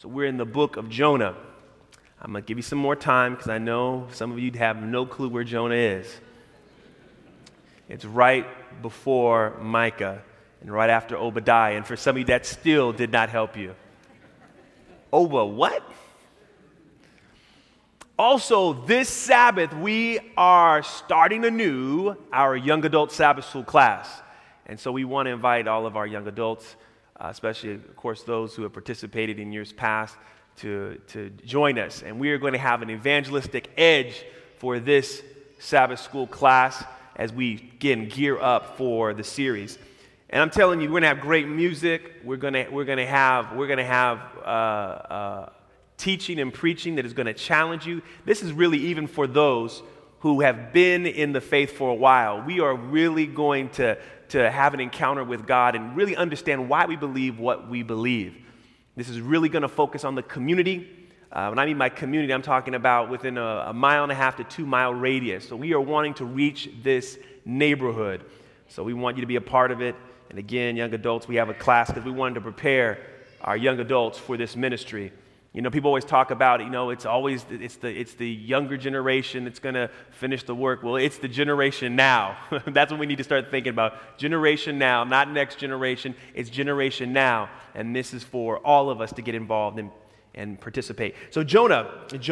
So we're in the book of Jonah. I'm going to give you some more time because I know some of you have no clue where Jonah is. It's right before Micah and right after Obadiah. And for some of you, that still did not help you. What? Also, this Sabbath, we are starting anew our young adult Sabbath school class. And so we want to invite all of our young adults, especially, of course, those who have participated in years past, to join us. And we are going to have an evangelistic edge for this Sabbath school class as we, again, gear up for the series. And I'm telling you, we're going to have great music. We're going to have teaching and preaching that is going to challenge you. This is really even for those who have been in the faith for a while. We are really going to have an encounter with God and really understand why we believe what we believe. This is really going to focus on the community. When I mean by community, I'm talking about within a 1.5 to 2 mile radius. So we are wanting to reach this neighborhood. So we want you to be a part of it. And again, young adults, we have a class because we wanted to prepare our young adults for this ministry. You know, people always talk about, it's the younger generation that's going to finish the work. Well, it's the generation now. That's what we need to start thinking about. Generation now, not next generation. It's generation now. And this is for all of us to get involved and participate. So Jonah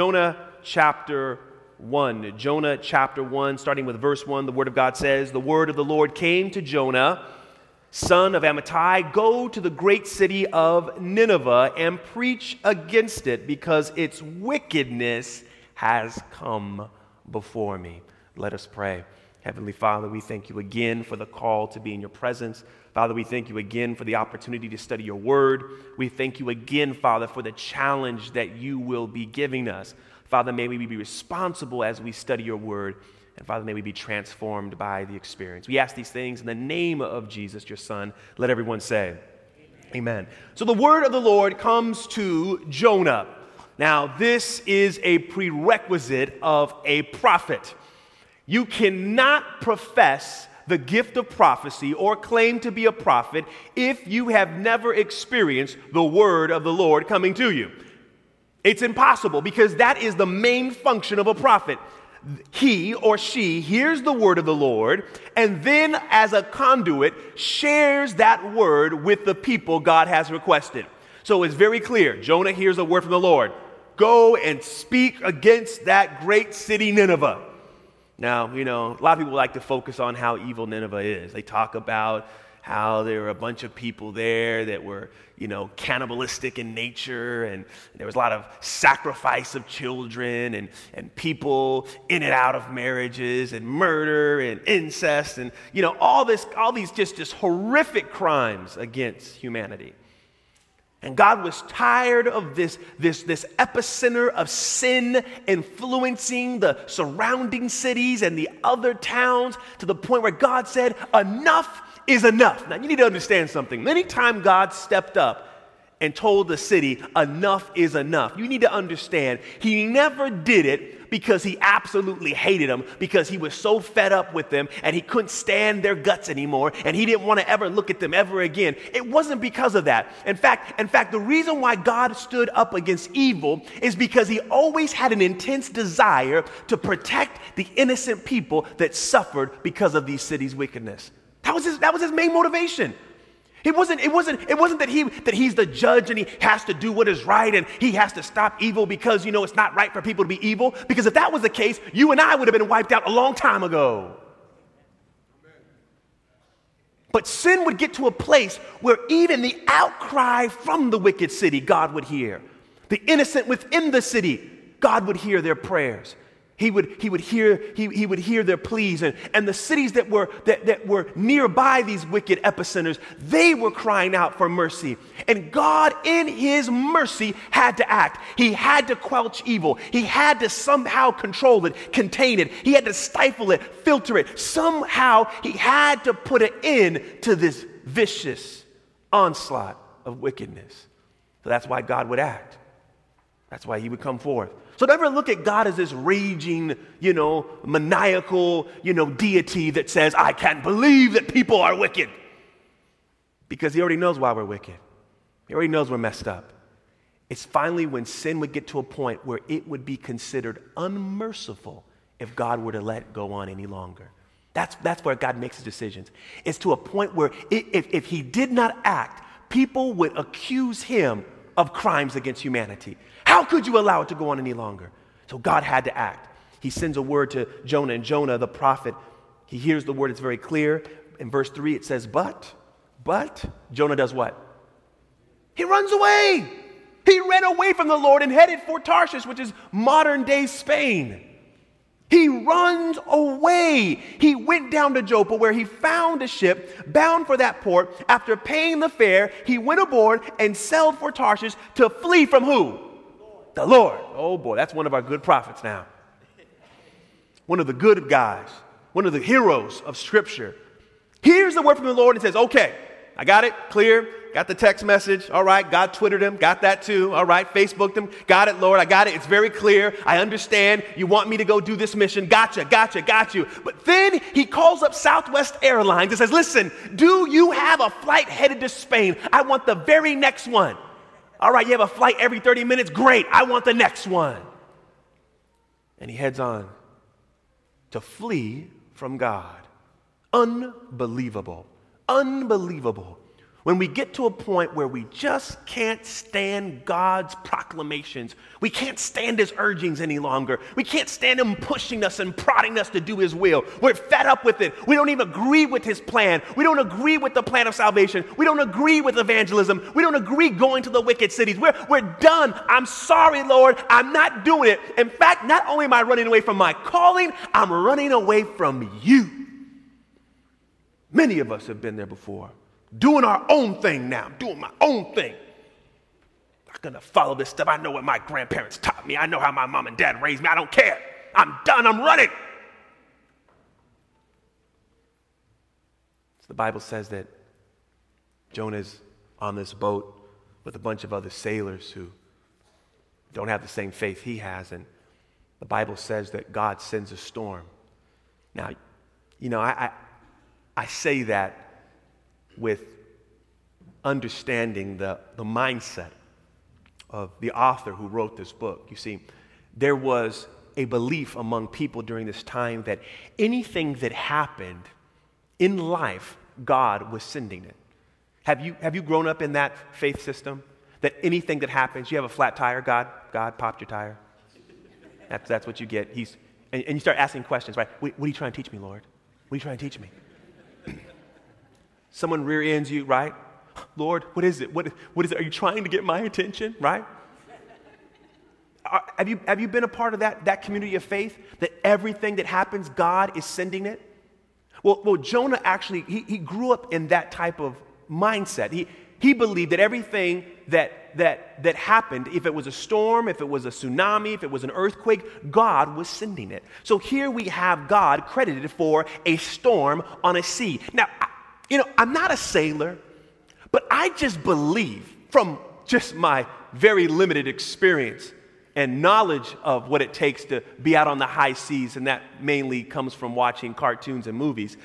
chapter 1. Jonah chapter 1, starting with verse 1, the word of God says, "The word of the Lord came to Jonah, son of Amittai, go to the great city of Nineveh and preach against it because its wickedness has come before me." Let us pray. Heavenly Father, we thank you again for the call to be in your presence. Father, we thank you again for the opportunity to study your word. We thank you again, Father, for the challenge that you will be giving us. Father, may we be responsible as we study your word. And Father, may we be transformed by the experience. We ask these things in the name of Jesus, your Son. Let everyone say, Amen. So the word of the Lord comes to Jonah. Now, this is a prerequisite of a prophet. You cannot profess the gift of prophecy or claim to be a prophet if you have never experienced the word of the Lord coming to you. It's impossible because that is the main function of a prophet. He or she hears the word of the Lord and then as a conduit shares that word with the people God has requested. So it's very clear. Jonah hears a word from the Lord. Go and speak against that great city Nineveh. Now, you know, a lot of people like to focus on how evil Nineveh is. They talk about how there were a bunch of people there that were, cannibalistic in nature, and there was a lot of sacrifice of children and people in and out of marriages and murder and incest and, all these just horrific crimes against humanity. And God was tired of this epicenter of sin influencing the surrounding cities and the other towns to the point where God said, enough is enough. Now, you need to understand something. Anytime God stepped up and told the city, enough is enough, you need to understand he never did it because he absolutely hated them, because he was so fed up with them and he couldn't stand their guts anymore and he didn't want to ever look at them ever again. It wasn't because of that. In fact, the reason why God stood up against evil is because he always had an intense desire to protect the innocent people that suffered because of these cities' wickedness. That was his main motivation. It wasn't that he's the judge and he has to do what is right and he has to stop evil because, it's not right for people to be evil. Because if that was the case, you and I would have been wiped out a long time ago. But sin would get to a place where even the outcry from the wicked city, God would hear. The innocent within the city, God would hear their prayers. He would hear their pleas, and the cities that were nearby these wicked epicenters, they were crying out for mercy. And God, in his mercy, had to act. He had to quench evil. He had to somehow control it, contain it. He had to stifle it, filter it. Somehow he had to put an end to this vicious onslaught of wickedness. So that's why God would act. That's why he would come forth. So never look at God as this raging, maniacal, deity that says, I can't believe that people are wicked. Because he already knows why we're wicked. He already knows we're messed up. It's finally when sin would get to a point where it would be considered unmerciful if God were to let it go on any longer. That's where God makes his decisions. It's to a point where if he did not act, people would accuse him of crimes against humanity. How could you allow it to go on any longer? So God had to act. He sends a word to Jonah, and Jonah, the prophet, he hears the word. It's very clear. In verse 3, it says, but Jonah does what? He runs away. He ran away from the Lord and headed for Tarshish, which is modern day Spain. He runs away. He went down to Joppa, where he found a ship bound for that port. After paying the fare, he went aboard and sailed for Tarshish to flee from who? The Lord. Oh boy, that's one of our good prophets now. One of the good guys. One of the heroes of Scripture. Here's the word from the Lord and says, okay, I got it, clear. Got the text message. All right. God Twittered him. Got that too. All right. Facebooked him. Got it, Lord. I got it. It's very clear. I understand. You want me to go do this mission. Gotcha. Got you. But then he calls up Southwest Airlines and says, listen, do you have a flight headed to Spain? I want the very next one. All right. You have a flight every 30 minutes. Great. I want the next one. And he heads on to flee from God. Unbelievable. When we get to a point where we just can't stand God's proclamations, we can't stand his urgings any longer. We can't stand him pushing us and prodding us to do his will. We're fed up with it. We don't even agree with his plan. We don't agree with the plan of salvation. We don't agree with evangelism. We don't agree going to the wicked cities. We're done. I'm sorry, Lord. I'm not doing it. In fact, not only am I running away from my calling, I'm running away from you. Many of us have been there before. Doing our own thing now. Doing my own thing. Not going to follow this stuff. I know what my grandparents taught me. I know how my mom and dad raised me. I don't care. I'm done. I'm running. So the Bible says that Jonah's on this boat with a bunch of other sailors who don't have the same faith he has. And the Bible says that God sends a storm. Now, you know, I say that with understanding the mindset of the author who wrote this book. You see, there was a belief among people during this time that anything that happened in life, God was sending it. Have you grown up in that faith system? That anything that happens, you have a flat tire, God popped your tire. That's what you get. And you start asking questions, right? What are you trying to teach me, Lord? What are you trying to teach me? Someone rear ends you, right? Lord, what is it? What is it? Are you trying to get my attention, right? Have you been a part of that community of faith, that everything that happens, God is sending it? Well, Jonah actually, he grew up in that type of mindset. He believed that everything that happened, if it was a storm, if it was a tsunami, if it was an earthquake, God was sending it. So here we have God credited for a storm on a sea. Now, I'm not a sailor, but I just believe from just my very limited experience and knowledge of what it takes to be out on the high seas, and that mainly comes from watching cartoons and movies.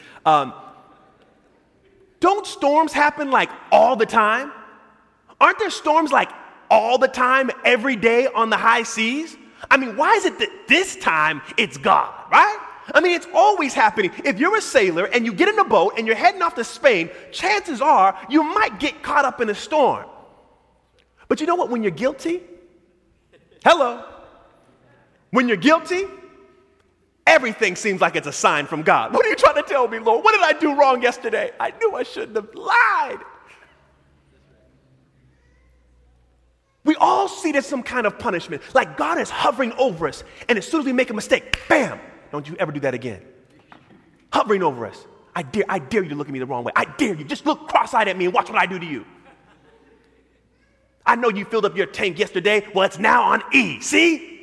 Don't storms happen like all the time? Aren't there storms like all the time, every day on the high seas? I mean, why is it that this time it's God, right? I mean, it's always happening. If you're a sailor and you get in a boat and you're heading off to Spain, chances are you might get caught up in a storm. But you know what? When you're guilty, when you're guilty, everything seems like it's a sign from God. What are you trying to tell me, Lord? What did I do wrong yesterday? I knew I shouldn't have lied. We all see it as some kind of punishment, like God is hovering over us, and as soon as we make a mistake, bam, don't you ever do that again. Hovering over us. I dare you to look at me the wrong way. I dare you. Just look cross-eyed at me and watch what I do to you. I know you filled up your tank yesterday. Well, it's now on E. See?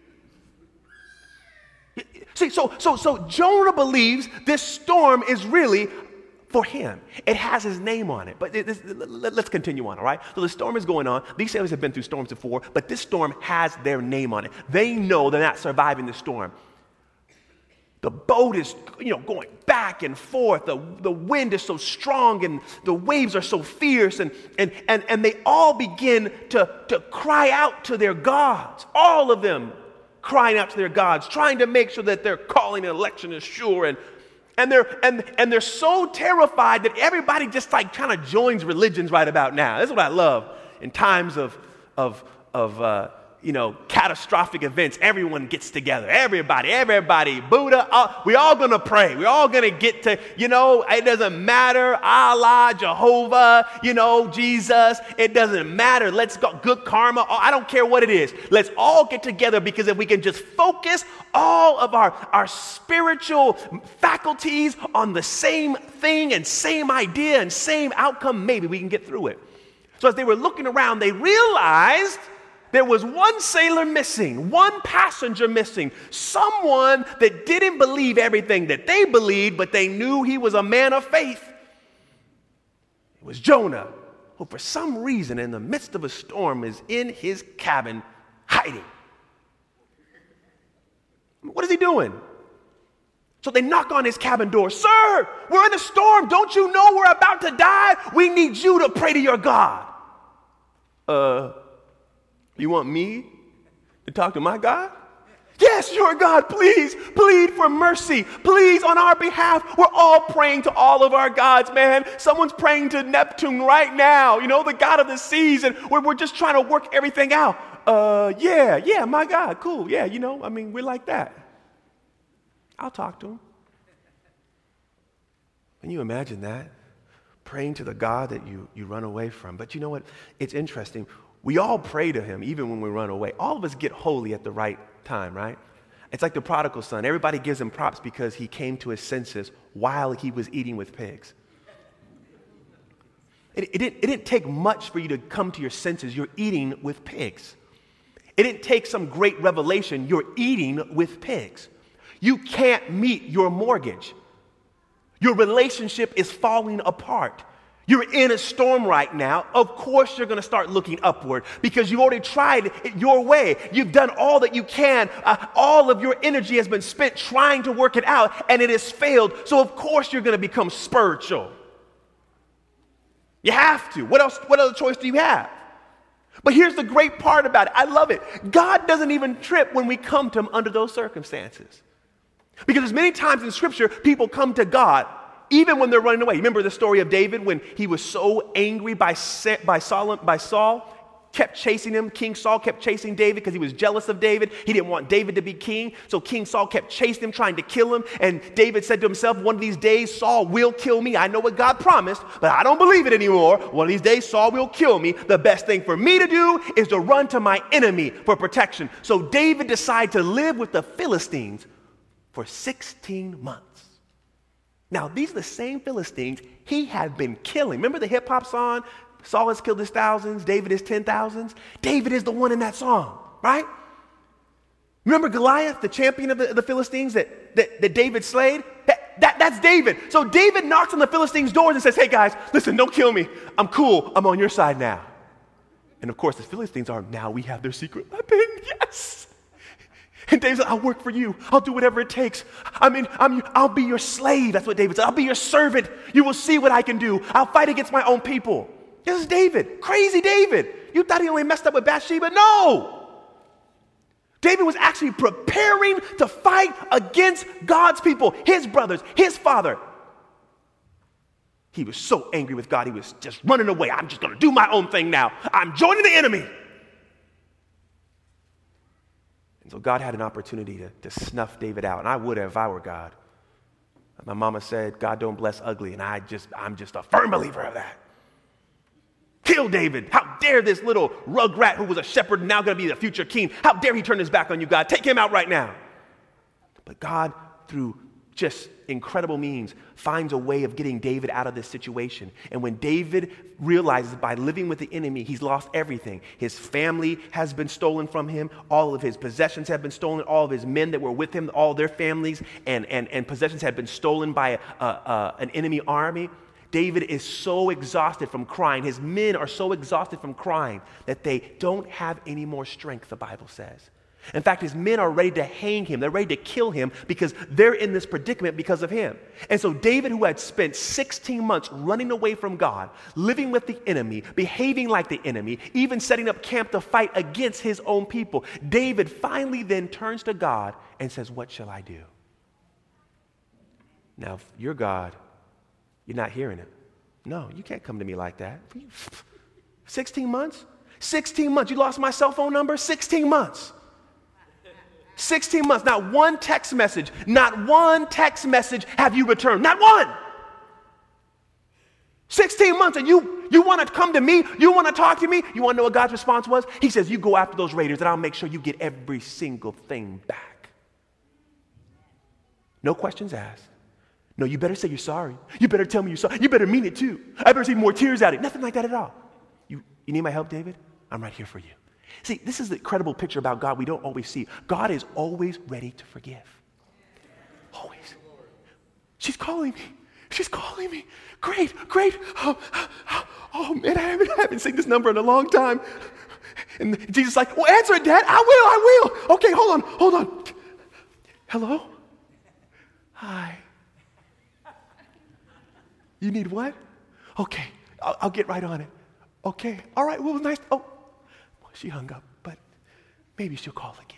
So Jonah believes this storm is really for him. It has his name on it. But let's continue on, all right? So the storm is going on. These sailors have been through storms before, but this storm has their name on it. They know they're not surviving the storm. The boat is, going back and forth. The wind is so strong and the waves are so fierce. And they all begin to cry out to their gods. All of them crying out to their gods, trying to make sure that their calling and election is sure. And they're so terrified that everybody just like kind of joins religions right about now. That's what I love. In times of catastrophic events, everyone gets together. Everybody, Buddha, we all gonna pray. We're all gonna get to, it doesn't matter, Allah, Jehovah, Jesus, it doesn't matter. Let's go, good karma, I don't care what it is. Let's all get together, because if we can just focus all of our spiritual faculties on the same thing and same idea and same outcome, maybe we can get through it. So as they were looking around, they realized there was one sailor missing, one passenger missing, someone that didn't believe everything that they believed, but they knew he was a man of faith. It was Jonah, who for some reason in the midst of a storm is in his cabin hiding. What is he doing? So they knock on his cabin door. Sir, we're in a storm. Don't you know we're about to die? We need you to pray to your God. You want me to talk to my God? Yes, your God, please, plead for mercy. Please, on our behalf, we're all praying to all of our gods, man. Someone's praying to Neptune right now, the God of the seas, and we're just trying to work everything out. Yeah, my God, cool. Yeah, we're like that. I'll talk to him. Can you imagine that? Praying to the God that you run away from. But you know what? It's interesting. We all pray to him even when we run away. All of us get holy at the right time, right? It's like the prodigal son. Everybody gives him props because he came to his senses while he was eating with pigs. It didn't take much for you to come to your senses. You're eating with pigs. It didn't take some great revelation. You're eating with pigs. You can't meet your mortgage. Your relationship is falling apart. You're in a storm right now. Of course you're going to start looking upward because you've already tried it your way. You've done all that you can. All of your energy has been spent trying to work it out, and it has failed. So of course you're going to become spiritual. You have to. What else? What other choice do you have? But here's the great part about it. I love it. God doesn't even trip when we come to him under those circumstances. Because as many times in Scripture, people come to God even when they're running away. Remember the story of David when he was so angry by Saul, kept chasing him. King Saul kept chasing David because he was jealous of David. He didn't want David to be king. So King Saul kept chasing him, trying to kill him. And David said to himself, one of these days Saul will kill me. I know what God promised, but I don't believe it anymore. One of these days Saul will kill me. The best thing for me to do is to run to my enemy for protection. So David decided to live with the Philistines for 16 months. Now, these are the same Philistines he had been killing. Remember the hip-hop song, Saul has killed his thousands, David his 10,000s? David is the one in that song, right? Remember Goliath, the champion of the Philistines that David slayed? That's David. So David knocks on the Philistines' doors and says, hey guys, listen, don't kill me. I'm cool. I'm on your side now. And of course, the Philistines are, now we have their secret weapon. Yes. And David said, I'll work for you. I'll do whatever it takes. I'll be your slave. That's what David said. I'll be your servant. You will see what I can do. I'll fight against my own people. This is David. Crazy David. You thought he only messed up with Bathsheba? No. David was actually preparing to fight against God's people, his brothers, his father. He was so angry with God, he was just running away. I'm just going to do my own thing now. I'm joining the enemy. So God had an opportunity to snuff David out, and I would have if I were God. My mama said, God don't bless ugly, and I'm just a firm believer of that. Kill David. How dare this little rugrat who was a shepherd now going to be the future king? How dare he turn his back on you, God? Take him out right now. But God, through just incredible means, finds a way of getting David out of this situation. And when David realizes by living with the enemy, he's lost everything. His family has been stolen from him. All of his possessions have been stolen. All of his men that were with him, all their families and possessions had been stolen by an enemy army. David is so exhausted from crying. His men are so exhausted from crying that they don't have any more strength, the Bible says. In fact, his men are ready to hang him. They're ready to kill him because they're in this predicament because of him. And so David, who had spent 16 months running away from God, living with the enemy, behaving like the enemy, even setting up camp to fight against his own people, David finally then turns to God and says, what shall I do? Now, if you're God, you're not hearing it. No, you can't come to me like that. 16 months? 16 months. You lost my cell phone number? 16 months. 16 months, not one text message have you returned. Not one. 16 months, and you want to come to me? You want to talk to me? You want to know what God's response was? He says, you go after those raiders, and I'll make sure you get every single thing back. No questions asked. No, you better say you're sorry. You better tell me you're sorry. You better mean it too. I better see more tears out of it. Nothing like that at all. You need my help, David? I'm right here for you. See, this is the incredible picture about God we don't always see. God is always ready to forgive. Always. She's calling me. She's calling me. Great. Oh man, I haven't seen this number in a long time. And Jesus is like, well, answer it, Dad. I will. Okay, hold on. Hello? Hi. You need what? Okay, I'll get right on it. Okay, all right, well, nice. Oh, well, she hung up, but maybe she'll call again.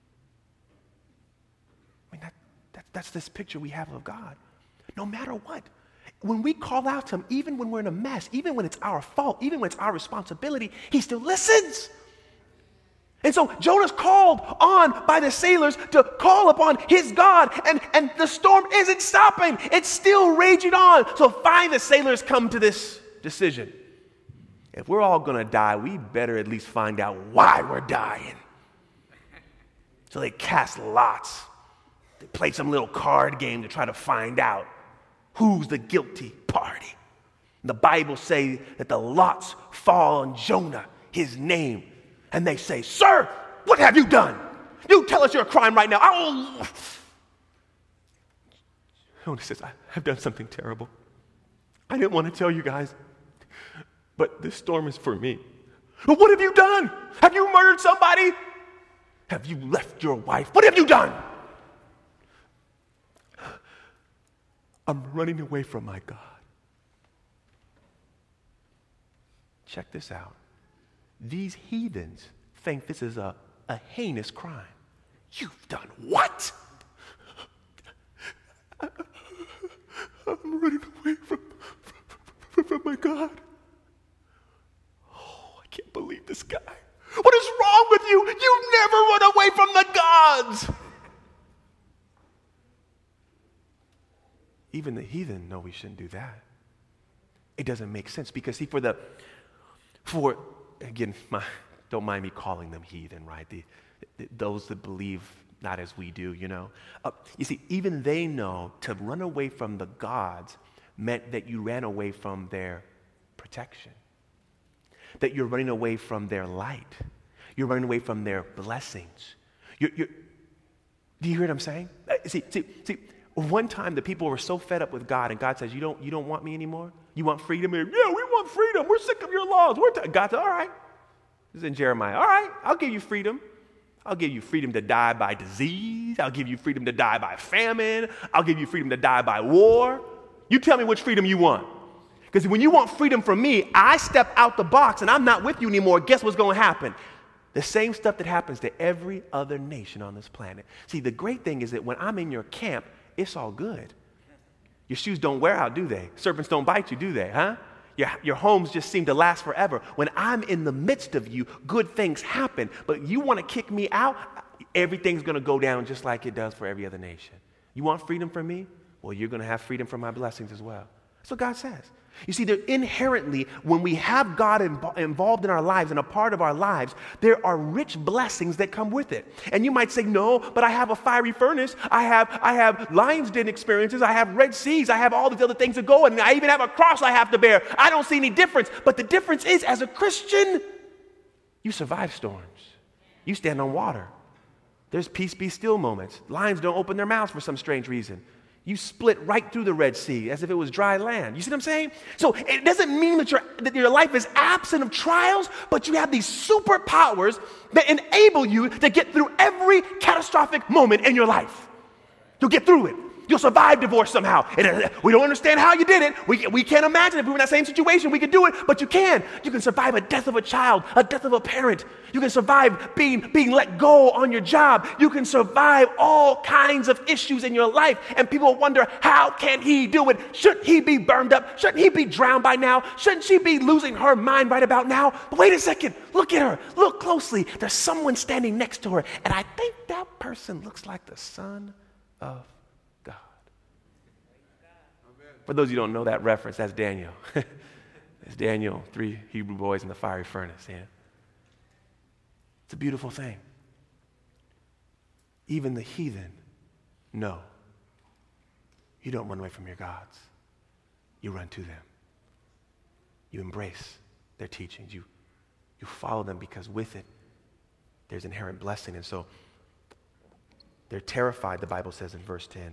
I mean, that's this picture we have of God. No matter what, when we call out to him, even when we're in a mess, even when it's our fault, even when it's our responsibility, he still listens. And so Jonah's called on by the sailors to call upon his God, and the storm isn't stopping. It's still raging on. So finally the sailors come to this decision. If we're all going to die, we better at least find out why we're dying. So they cast lots. They played some little card game to try to find out who's the guilty party. And the Bible says that the lots fall on Jonah, his name. And they say, sir, what have you done? You tell us your crime right now. Jonah says, I've done something terrible. I didn't want to tell you guys, but this storm is for me. But what have you done? Have you murdered somebody? Have you left your wife? What have you done? I'm running away from my God. Check this out. These heathens think this is a heinous crime. You've done what? I'm running away from my God. Oh, I can't believe this guy. What is wrong with you? You never run away from the gods. Even the heathen know we shouldn't do that. It doesn't make sense because, see, again, don't mind me calling them heathen, right? Those that believe not as we do, you know. You see, even they know to run away from the gods meant that you ran away from their protection, that you're running away from their light. You're running away from their blessings. Do you hear what I'm saying? See, one time the people were so fed up with God, and God says, you don't want me anymore? You want freedom? Yeah, we want freedom. We're sick of your laws. God said, all right. This is in Jeremiah. All right, I'll give you freedom. I'll give you freedom to die by disease. I'll give you freedom to die by famine. I'll give you freedom to die by war. You tell me which freedom you want. Because when you want freedom from me, I step out the box and I'm not with you anymore. Guess what's going to happen? The same stuff that happens to every other nation on this planet. See, the great thing is that when I'm in your camp, it's all good. Your shoes don't wear out, do they? Serpents don't bite you, do they, huh? Your homes just seem to last forever. When I'm in the midst of you, good things happen. But you want to kick me out, everything's going to go down just like it does for every other nation. You want freedom from me? Well, you're going to have freedom from my blessings as well. That's what God says. You see, inherently, when we have God involved in our lives and a part of our lives, there are rich blessings that come with it. And you might say, no, but I have a fiery furnace. I have lion's den experiences. I have Red Seas. I have all these other things to go, and I even have a cross I have to bear. I don't see any difference. But the difference is, as a Christian, you survive storms. You stand on water. There's peace be still moments. Lions don't open their mouths for some strange reason. You split right through the Red Sea as if it was dry land. You see what I'm saying? So it doesn't mean that your life is absent of trials, but you have these superpowers that enable you to get through every catastrophic moment in your life. You'll get through it. You'll survive divorce somehow. We don't understand how you did it. We can't imagine if we were in that same situation, we could do it, but you can. You can survive a death of a child, a death of a parent. You can survive being let go on your job. You can survive all kinds of issues in your life. And people wonder, how can he do it? Shouldn't he be burned up? Shouldn't he be drowned by now? Shouldn't she be losing her mind right about now? But wait a second. Look at her. Look closely. There's someone standing next to her. And I think that person looks like the Son of God. For those of you who don't know that reference, that's Daniel. It's Daniel, 3 Hebrew boys in the fiery furnace. Yeah. It's a beautiful thing. Even the heathen know you don't run away from your gods. You run to them. You embrace their teachings. You follow them because with it, there's inherent blessing. And so they're terrified, the Bible says in verse 10.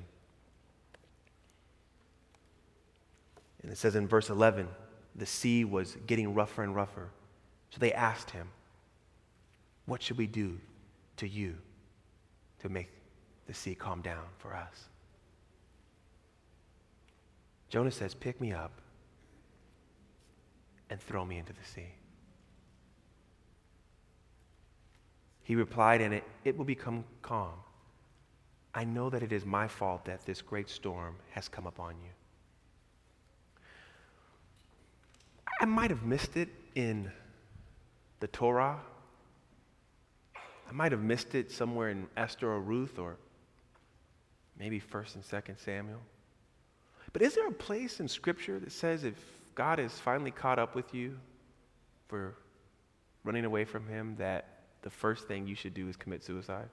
And it says in verse 11, the sea was getting rougher and rougher. So they asked him, what should we do to you to make the sea calm down for us? Jonah says, pick me up and throw me into the sea. He replied, and it will become calm. I know that it is my fault that this great storm has come upon you. I might have missed it in the Torah. I might have missed it somewhere in Esther or Ruth or maybe 1st and 2nd Samuel. But is there a place in Scripture that says if God has finally caught up with you for running away from him, that the first thing you should do is commit suicide?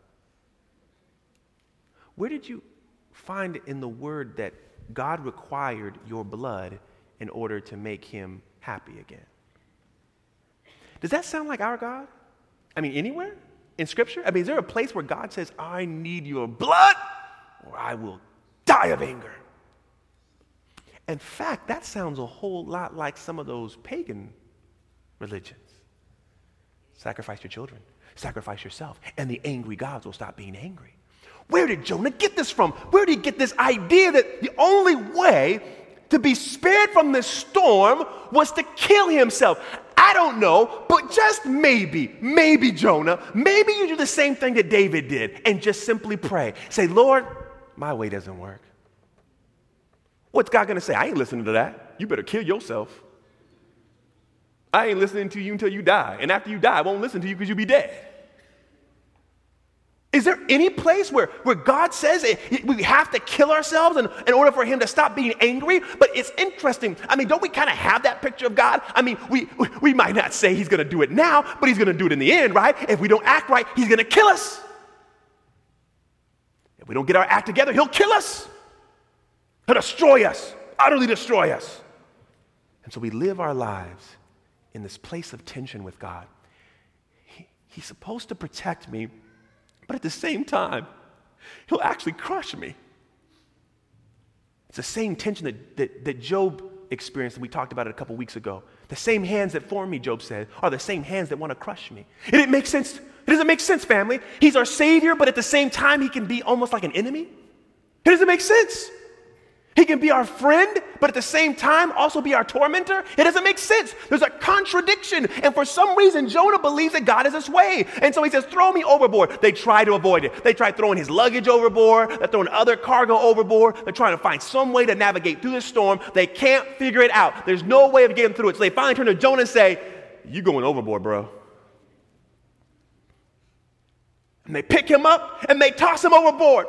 Where did you find in the Word that God required your blood in order to make him happy again? Does that sound like our God? I mean, anywhere in Scripture? I mean, is there a place where God says, I need your blood or I will die of anger? In fact, that sounds a whole lot like some of those pagan religions. Sacrifice your children, sacrifice yourself, and the angry gods will stop being angry. Where did Jonah get this from? Where did he get this idea that the only way to be spared from this storm was to kill himself? I don't know, but just maybe Jonah, maybe you do the same thing that David did and just simply pray. Say, Lord, my way doesn't work. What's God going to say? I ain't listening to that. You better kill yourself. I ain't listening to you until you die. And after you die, I won't listen to you because you'll be dead. Is there any place where God says we have to kill ourselves in order for him to stop being angry? But it's interesting. I mean, don't we kind of have that picture of God? I mean, we might not say he's going to do it now, but he's going to do it in the end, right? If we don't act right, he's going to kill us. If we don't get our act together, he'll kill us. He'll destroy us, utterly destroy us. And so we live our lives in this place of tension with God. He's supposed to protect me, but at the same time, he'll actually crush me. It's the same tension that Job experienced, and we talked about it a couple weeks ago. The same hands that form me, Job said, are the same hands that want to crush me. It didn't make sense. It doesn't make sense, family. He's our Savior, but at the same time, he can be almost like an enemy. It doesn't make sense. He can be our friend, but at the same time also be our tormentor. It doesn't make sense. There's a contradiction. And for some reason, Jonah believes that God is this way. And so he says, throw me overboard. They try to avoid it. They try throwing his luggage overboard. They're throwing other cargo overboard. They're trying to find some way to navigate through the storm. They can't figure it out. There's no way of getting through it. So they finally turn to Jonah and say, you going overboard, bro. And they pick him up and they toss him overboard.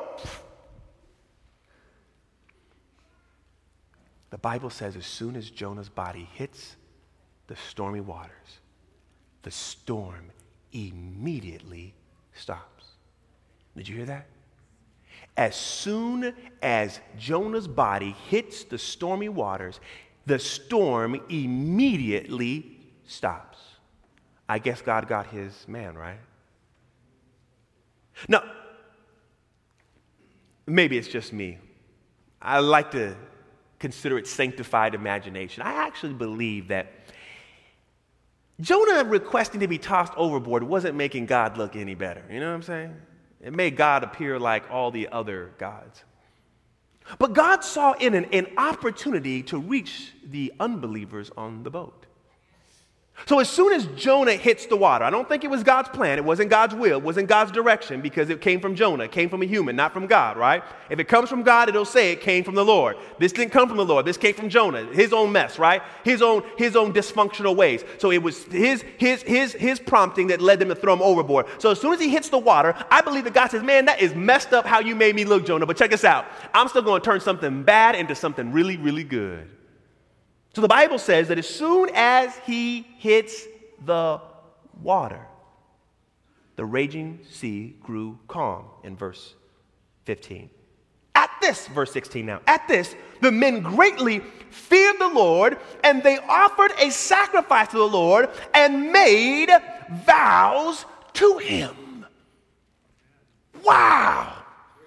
The Bible says as soon as Jonah's body hits the stormy waters, the storm immediately stops. Did you hear that? As soon as Jonah's body hits the stormy waters, the storm immediately stops. I guess God got his man, right? Now, maybe it's just me. I like to consider it sanctified imagination. I actually believe that Jonah requesting to be tossed overboard wasn't making God look any better. You know what I'm saying? It made God appear like all the other gods. But God saw in an opportunity to reach the unbelievers on the boat. So as soon as Jonah hits the water, I don't think it was God's plan, it wasn't God's will, it wasn't God's direction, because it came from Jonah, it came from a human, not from God, right? If it comes from God, it'll say it came from the Lord. This didn't come from the Lord, this came from Jonah, his own mess, right? His own dysfunctional ways. So it was his prompting that led them to throw him overboard. So as soon as he hits the water, I believe that God says, man, that is messed up how you made me look, Jonah, but check this out. I'm still going to turn something bad into something really, really good. So the Bible says that as soon as he hits the water, the raging sea grew calm in verse 15. At this, verse 16 now, at this, the men greatly feared the Lord, and they offered a sacrifice to the Lord and made vows to him. Wow.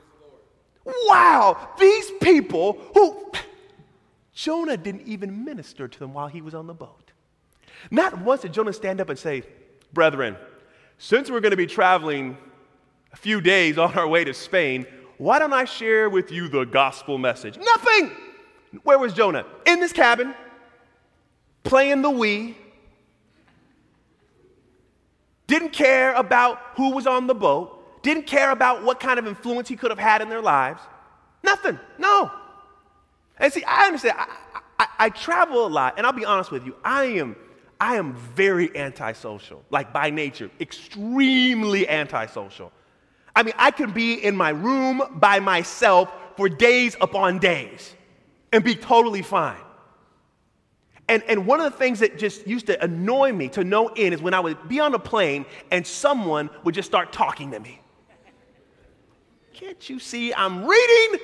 Wow. These people who... Jonah didn't even minister to them while he was on the boat. Not once did Jonah stand up and say, brethren, since we're going to be traveling a few days on our way to Spain, why don't I share with you the gospel message? Nothing! Where was Jonah? In this cabin, playing the Wii. Didn't care about who was on the boat. Didn't care about what kind of influence he could have had in their lives. Nothing. No. And see, I understand. I travel a lot, and I'll be honest with you. I am very antisocial, like by nature, extremely antisocial. I mean, I can be in my room by myself for days upon days and be totally fine. And one of the things that just used to annoy me to no end is when I would be on a plane and someone would just start talking to me. Can't you see I'm reading?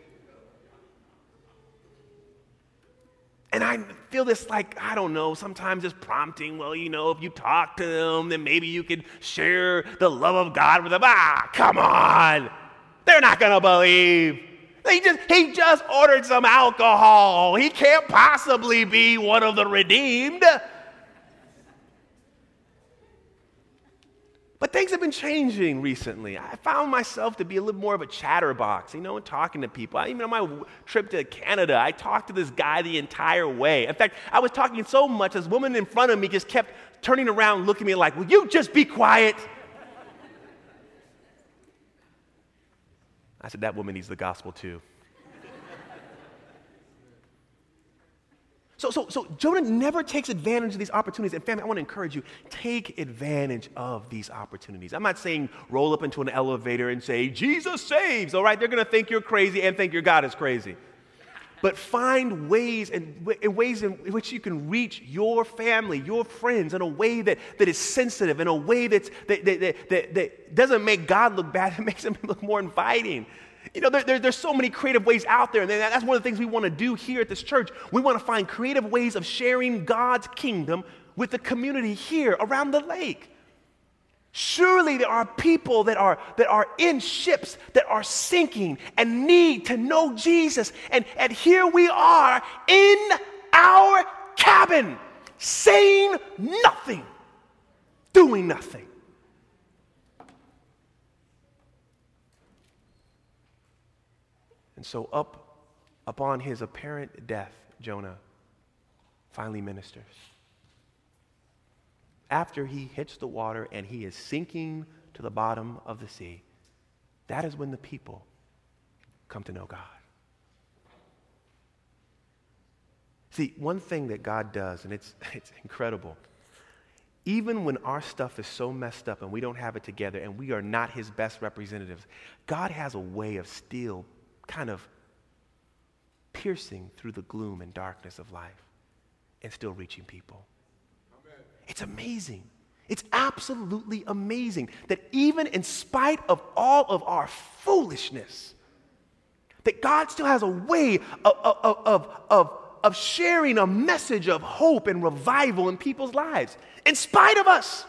And I feel this like, I don't know, sometimes it's prompting, well, you know, if you talk to them, then maybe you can share the love of God with them. Come on. They're not going to believe. He just ordered some alcohol. He can't possibly be one of the redeemed. But things have been changing recently. I found myself to be a little more of a chatterbox, you know, and talking to people. Even on my trip to Canada, I talked to this guy the entire way. In fact, I was talking so much, this woman in front of me just kept turning around, looking at me like, will you just be quiet? I said, that woman needs the gospel too. So Jonah never takes advantage of these opportunities. And family, I want to encourage you, take advantage of these opportunities. I'm not saying roll up into an elevator and say, Jesus saves, all right? They're going to think you're crazy and think your God is crazy. But find ways in which you can reach your family, your friends in a way that is sensitive, in a way that doesn't make God look bad, it makes him look more inviting. You know, there's so many creative ways out there, and that's one of the things we want to do here at this church. We want to find creative ways of sharing God's kingdom with the community here around the lake. Surely there are people that are in ships that are sinking and need to know Jesus. And here we are in our cabin, saying nothing, doing nothing. And so upon his apparent death, Jonah finally ministers. After he hits the water and he is sinking to the bottom of the sea, that is when the people come to know God. See, one thing that God does, and it's incredible, even when our stuff is so messed up and we don't have it together and we are not his best representatives, God has a way of still kind of piercing through the gloom and darkness of life and still reaching people. Amen. It's amazing. It's absolutely amazing that even in spite of all of our foolishness, that God still has a way of sharing a message of hope and revival in people's lives, in spite of us.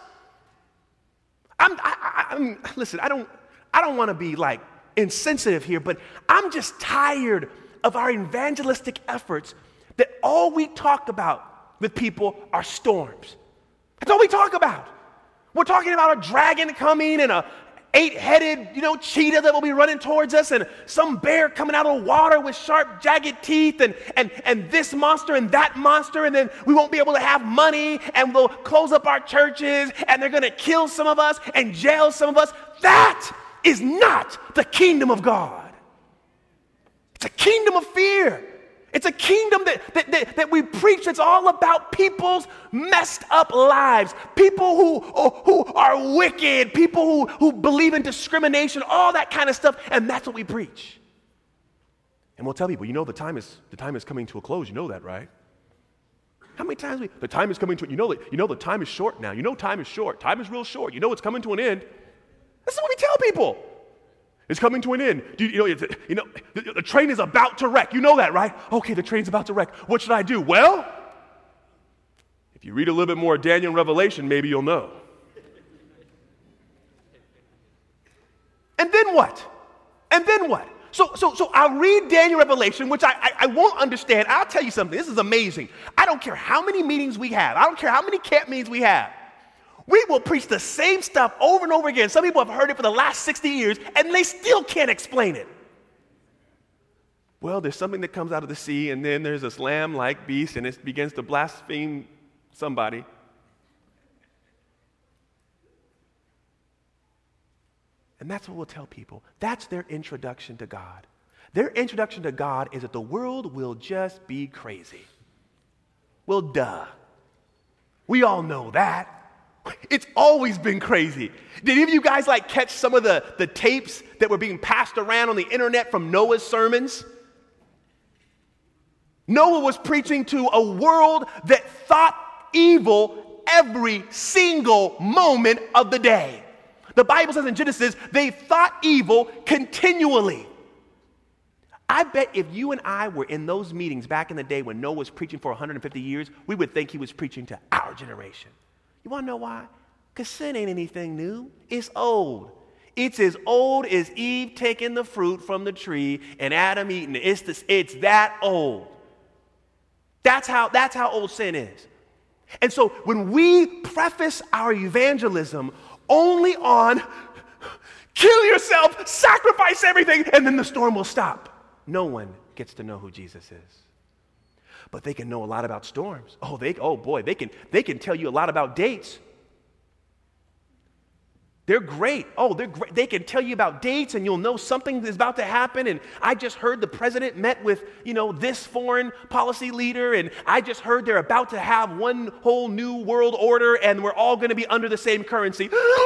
Listen, I don't want to be like insensitive here, but I'm just tired of our evangelistic efforts that all we talk about with people are storms. That's all we talk about. We're talking about a dragon coming and a 8-headed, cheetah that will be running towards us, and some bear coming out of the water with sharp, jagged teeth, and this monster and that monster, and then we won't be able to have money, and we'll close up our churches, and they're going to kill some of us and jail some of us. That is not the kingdom of God. It's a kingdom of fear. It's a kingdom that we preach that's all about people's messed up lives, people who are wicked, people who believe in discrimination, all that kind of stuff, and that's what we preach. And we'll tell people, the time is coming to a close. You know that, right? How many times the time is coming to, the time is short now. Time is short. Time is real short. It's coming to an end. This is what we tell people. It's coming to an end. The train is about to wreck. You know that, right? Okay, the train's about to wreck. What should I do? Well, if you read a little bit more Daniel and Revelation, maybe you'll know. And then what? So I'll read Daniel Revelation, which I won't understand. I'll tell you something. This is amazing. I don't care how many meetings we have. I don't care how many camp meetings we have. We will preach the same stuff over and over again. Some people have heard it for the last 60 years, and they still can't explain it. Well, there's something that comes out of the sea, and then there's this lamb-like beast, and it begins to blaspheme somebody. And that's what we'll tell people. That's their introduction to God. Their introduction to God is that the world will just be crazy. Well, duh. We all know that. It's always been crazy. Did any of you guys catch some of the tapes that were being passed around on the internet from Noah's sermons? Noah was preaching to a world that thought evil every single moment of the day. The Bible says in Genesis, they thought evil continually. I bet if you and I were in those meetings back in the day when Noah was preaching for 150 years, we would think he was preaching to our generation. You want to know why? Because sin ain't anything new. It's old. It's as old as Eve taking the fruit from the tree and Adam eating it. It's that old. That's how old sin is. And so when we preface our evangelism only on kill yourself, sacrifice everything, and then the storm will stop, no one gets to know who Jesus is. But they can know a lot about storms. They can tell you a lot about dates. They're great. They're great. They can tell you about dates, and you'll know something is about to happen. And I just heard the president met with, this foreign policy leader, and I just heard they're about to have one whole new world order, and we're all going to be under the same currency.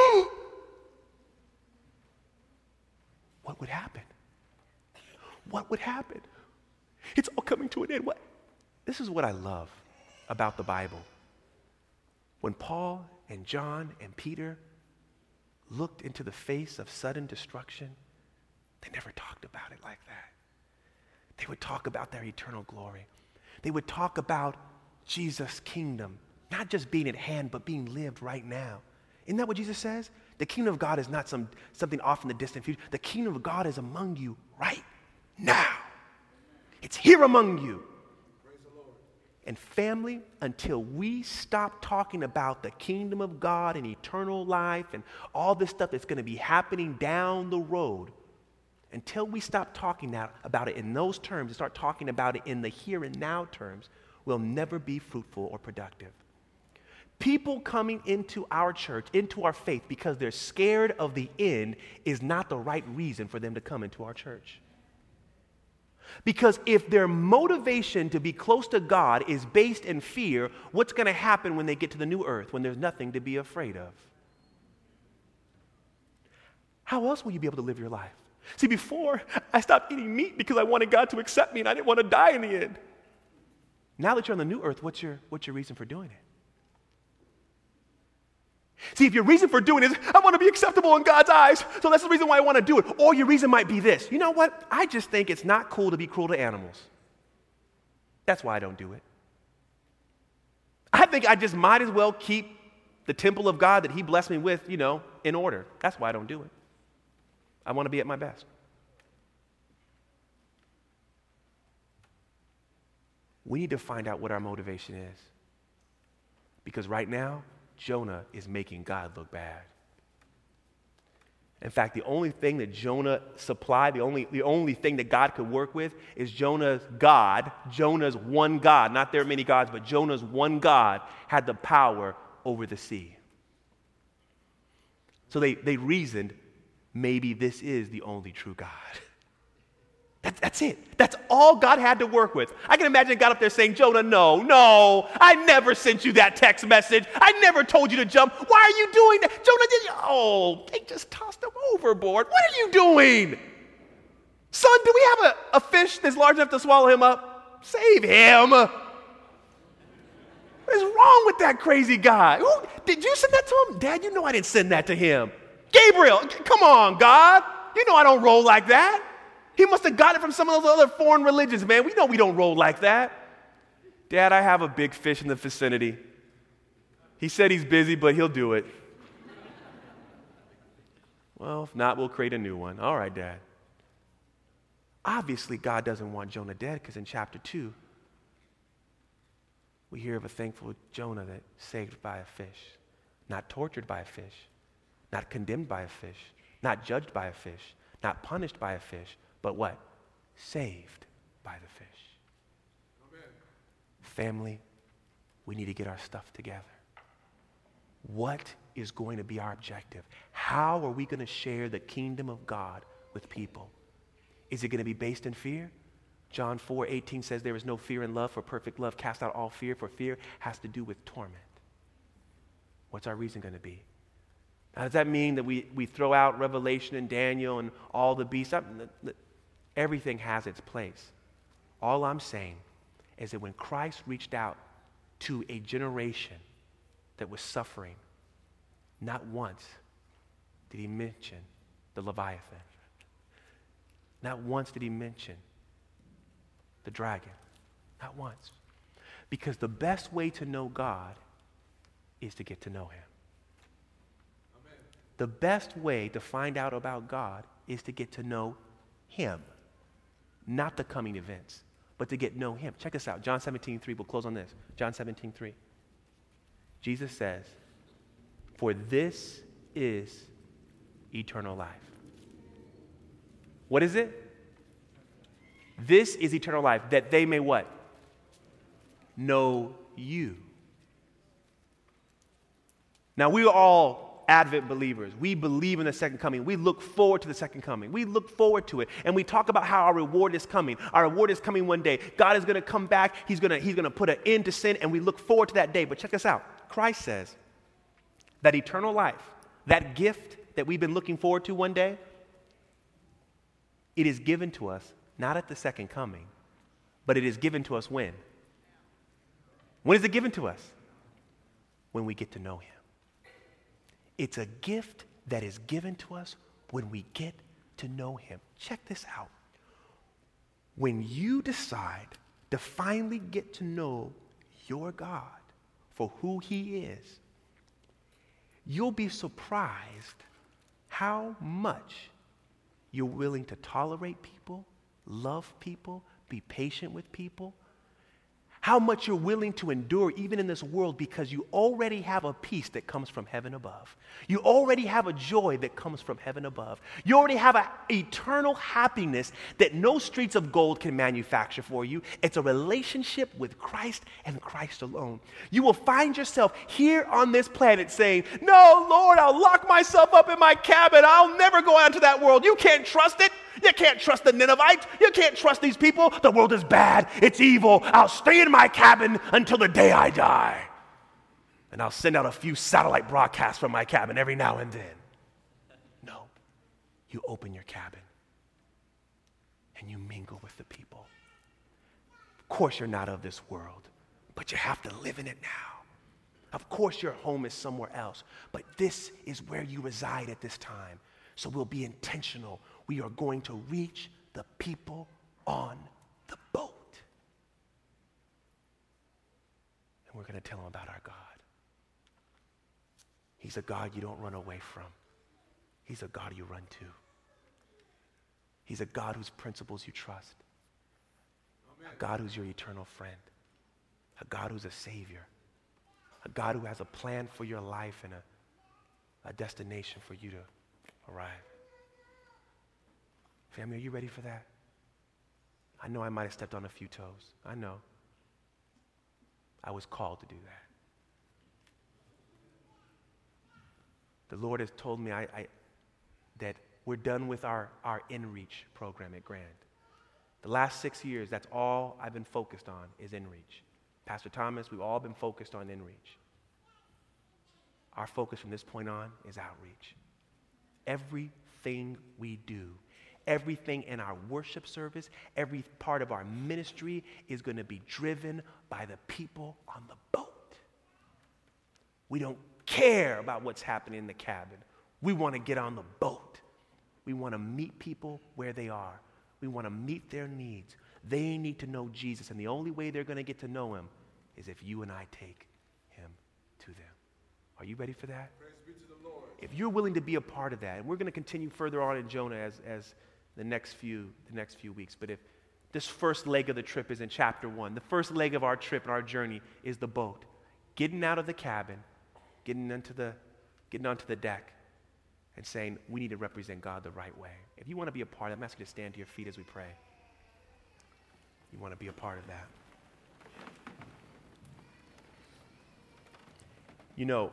What would happen? What would happen? It's all coming to an end. What? This is what I love about the Bible. When Paul and John and Peter looked into the face of sudden destruction, they never talked about it like that. They would talk about their eternal glory. They would talk about Jesus' kingdom, not just being at hand, but being lived right now. Isn't that what Jesus says? The kingdom of God is not something off in the distant future. The kingdom of God is among you right now. It's here among you. And family, until we stop talking about the kingdom of God and eternal life and all this stuff that's going to be happening down the road, until we stop talking about it in those terms and start talking about it in the here and now terms, we'll never be fruitful or productive. People coming into our church, into our faith, because they're scared of the end is not the right reason for them to come into our church. Because if their motivation to be close to God is based in fear, what's going to happen when they get to the new earth, when there's nothing to be afraid of? How else will you be able to live your life? See, before, I stopped eating meat because I wanted God to accept me and I didn't want to die in the end. Now that you're on the new earth, what's your reason for doing it? See, if your reason for doing it is, I want to be acceptable in God's eyes, so that's the reason why I want to do it. Or your reason might be this. You know what? I just think it's not cool to be cruel to animals. That's why I don't do it. I think I just might as well keep the temple of God that He blessed me with, in order. That's why I don't do it. I want to be at my best. We need to find out what our motivation is. Because right now, Jonah is making God look bad. In fact, the only thing that Jonah supplied, the only thing that God could work with is Jonah's God, Jonah's one God. Not there are many gods, but Jonah's one God had the power over the sea. So they reasoned, maybe this is the only true God. That's it. That's all God had to work with. I can imagine God up there saying, Jonah, no, I never sent you that text message. I never told you to jump. Why are you doing that? Jonah, they just tossed him overboard. What are you doing? Son, do we have a fish that's large enough to swallow him up? Save him. What is wrong with that crazy guy? Did you send that to him? Dad, you know I didn't send that to him. Gabriel, come on, God. You know I don't roll like that. He must have got it from some of those other foreign religions, man. We know we don't roll like that. Dad, I have a big fish in the vicinity. He said he's busy, but he'll do it. Well, if not, we'll create a new one. All right, Dad. Obviously, God doesn't want Jonah dead because in chapter 2, we hear of a thankful Jonah that's saved by a fish, not tortured by a fish, not condemned by a fish, not judged by a fish, not punished by a fish, but what? Saved by the fish. Amen. Family, we need to get our stuff together. What is going to be our objective? How are we going to share the kingdom of God with people? Is it going to be based in fear? John 4:18 says there is no fear in love, for perfect love casts out all fear, for fear has to do with torment. What's our reason going to be? Now, does that mean that we throw out Revelation and Daniel and all the beasts? Everything has its place. All I'm saying is that when Christ reached out to a generation that was suffering, not once did he mention the Leviathan. Not once did he mention the dragon. Not once. Because the best way to know God is to get to know him. Amen. The best way to find out about God is to get to know him. Not the coming events, but to get to know him. Check this out. John 17:3. We'll close on this. John 17:3. Jesus says, for this is eternal life. What is it? This is eternal life, that they may what? Know you. Now, we are all Advent believers. We believe in the second coming. We look forward to the second coming. We look forward to it. And we talk about how our reward is coming. Our reward is coming one day. God is going to come back. He's going to put an end to sin, and we look forward to that day. But check this out. Christ says that eternal life, that gift that we've been looking forward to one day, it is given to us not at the second coming, but it is given to us when? When is it given to us? When we get to know him. It's a gift that is given to us when we get to know him. Check this out. When you decide to finally get to know your God for who he is, you'll be surprised how much you're willing to tolerate people, love people, be patient with people, how much you're willing to endure even in this world because you already have a peace that comes from heaven above. You already have a joy that comes from heaven above. You already have an eternal happiness that no streets of gold can manufacture for you. It's a relationship with Christ and Christ alone. You will find yourself here on this planet saying, no, Lord, I'll lock myself up in my cabin. I'll never go out into that world. You can't trust it. You can't trust the Ninevites. You can't trust these people. The world is bad. It's evil. I'll stay in my cabin until the day I die. And I'll send out a few satellite broadcasts from my cabin every now and then. No. You open your cabin and you mingle with the people. Of course, you're not of this world, but you have to live in it now. Of course, your home is somewhere else, but this is where you reside at this time. So we'll be intentional. We are going to reach the people on the boat. And we're going to tell them about our God. He's a God you don't run away from. He's a God you run to. He's a God whose principles you trust. Amen. A God who's your eternal friend. a God who's a Savior, a God who has a plan for your life and a destination for you to arrive. Family, are you ready for that? I know I might have stepped on a few toes. I know. I was called to do that. The Lord has told me that we're done with our InReach program at Grand. The last 6 years, that's all I've been focused on is InReach. Pastor Thomas, we've all been focused on InReach. Our focus from this point on is outreach. Everything we do, everything in our worship service, every part of our ministry is going to be driven by the people on the boat. We don't care about what's happening in the cabin. We want to get on the boat. We want to meet people where they are. We want to meet their needs. They need to know Jesus, and the only way they're going to get to know him is if you and I take him to them. Are you ready for that? Praise be to the Lord. If you're willing to be a part of that, and we're going to continue further on in Jonah as the next few weeks, but if this first leg of the trip is in chapter 1, the first leg of our trip and our journey is the boat. Getting out of the cabin, getting onto the deck, and saying, we need to represent God the right way. If you want to be a part of it, I'm asking you to stand to your feet as we pray. You want to be a part of that. You know,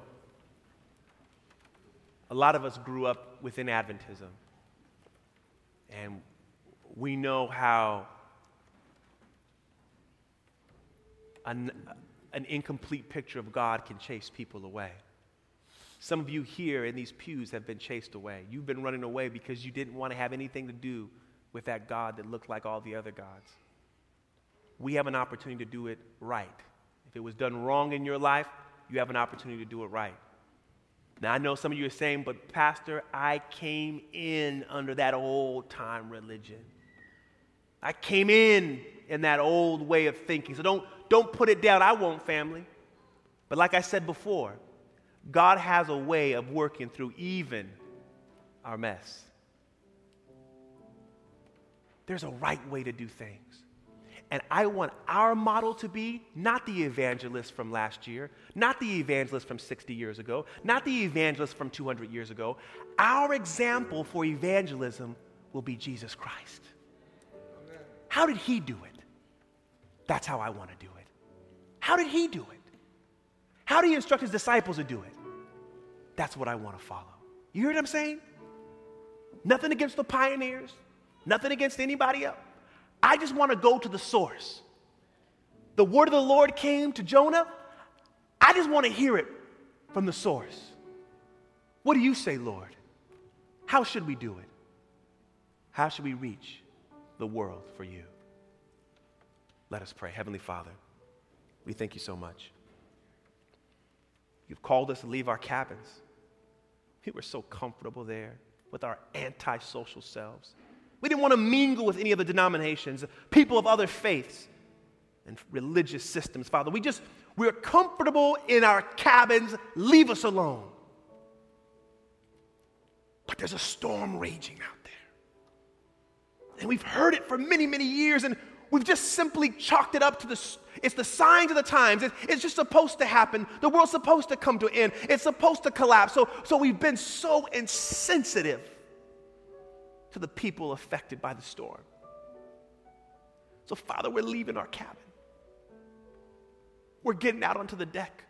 a lot of us grew up within Adventism, and we know how an incomplete picture of God can chase people away. Some of you here in these pews have been chased away. You've been running away because you didn't want to have anything to do with that God that looked like all the other gods. We have an opportunity to do it right. If it was done wrong in your life, you have an opportunity to do it right. Now, I know some of you are saying, but Pastor, I came in under that old-time religion. I came in that old way of thinking. So don't put it down. I won't, family. But like I said before, God has a way of working through even our mess. There's a right way to do things. And I want our model to be not the evangelist from last year, not the evangelist from 60 years ago, not the evangelist from 200 years ago. Our example for evangelism will be Jesus Christ. Amen. How did he do it? That's how I want to do it. How did he do it? How did he instruct his disciples to do it? That's what I want to follow. You hear what I'm saying? Nothing against the pioneers, nothing against anybody else. I just want to go to the source. The word of the Lord came to Jonah. I just want to hear it from the source. What do you say, Lord? How should we do it? How should we reach the world for you? Let us pray. Heavenly Father, we thank you so much. You've called us to leave our cabins. We were so comfortable there with our antisocial selves. We didn't want to mingle with any other denominations, people of other faiths and religious systems, Father. We're comfortable in our cabins. Leave us alone. But there's a storm raging out there. And we've heard it for many, many years, and we've just simply chalked it up to it's the signs of the times. It's just supposed to happen. The world's supposed to come to an end. It's supposed to collapse. So we've been so insensitive to the people affected by the storm. So, Father, we're leaving our cabin. We're getting out onto the deck.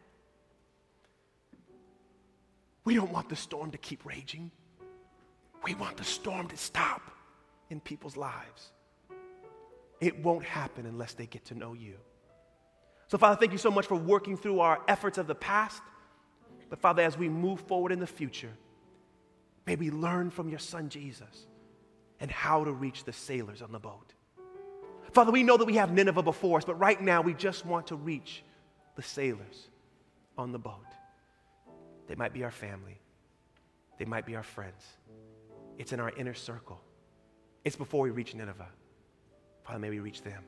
We don't want the storm to keep raging. We want the storm to stop in people's lives. It won't happen unless they get to know you. So, Father, thank you so much for working through our efforts of the past. But, Father, as we move forward in the future, may we learn from your Son, Jesus, and how to reach the sailors on the boat. Father, we know that we have Nineveh before us, but right now we just want to reach the sailors on the boat. They might be our family. They might be our friends. It's in our inner circle. It's before we reach Nineveh. Father, may we reach them.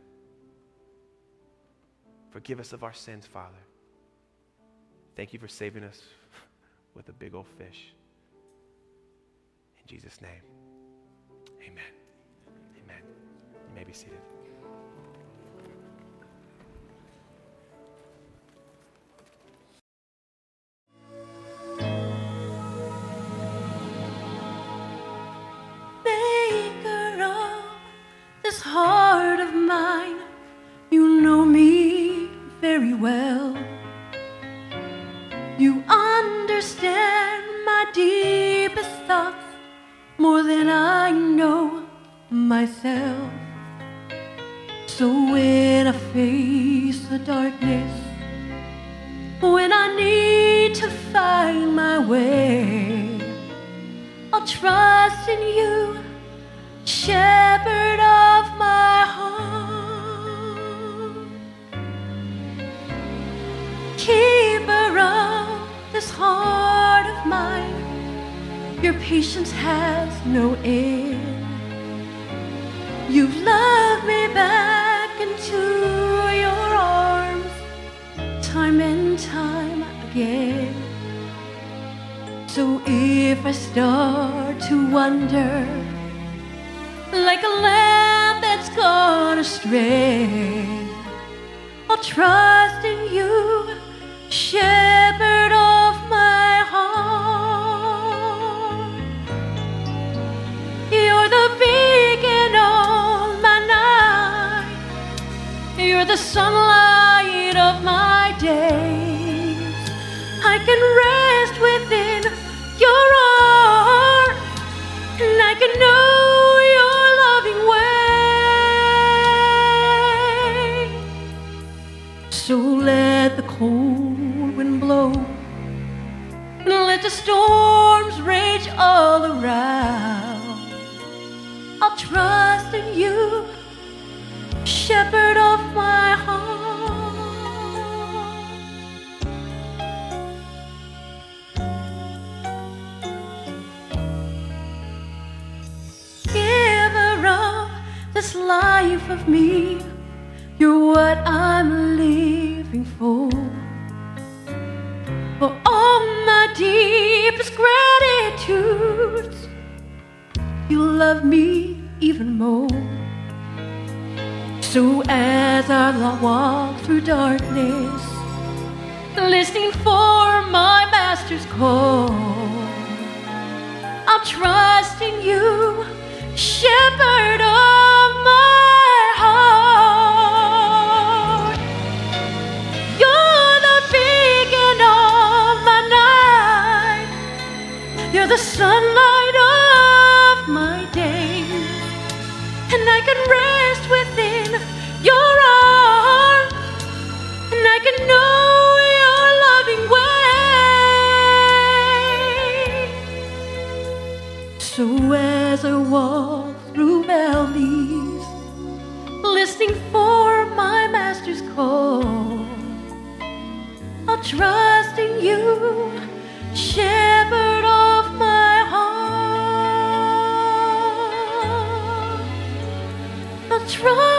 Forgive us of our sins, Father. Thank you for saving us with a big old fish. In Jesus' name. Amen. Amen. You may be seated. this heart of mine. You know me very well. You understand my deepest thoughts more than I know myself. So when I face the darkness, when I need to find my way, I'll trust in you, shepherd of my heart, keeper of this heart of mine. Your patience has no end. You've loved me back into your arms time and time again. So if I start to wonder, like a lamb that's gone astray, I'll trust in you, shepherd of my heart. You're the beacon on my night. You're the sunlight of my days. I can rest within your arms, and I can know your loving way. So let the cold wind blow, and let the storms rage all around. I'll trust in you, shepherd of my heart. Giver of this life of me, you're what I'm living for. For all my deepest gratitude, you love me even more. So as I walk through darkness, listening for my master's call, I'll trust in you, shepherd of my heart. You're the beacon of my night. You're the sunlight of my day, and I can rest within your arms, and I can know your loving way. So as I walk through valleys, listening for my master's call, I'll trust in you, shepherd of my heart. I'll trust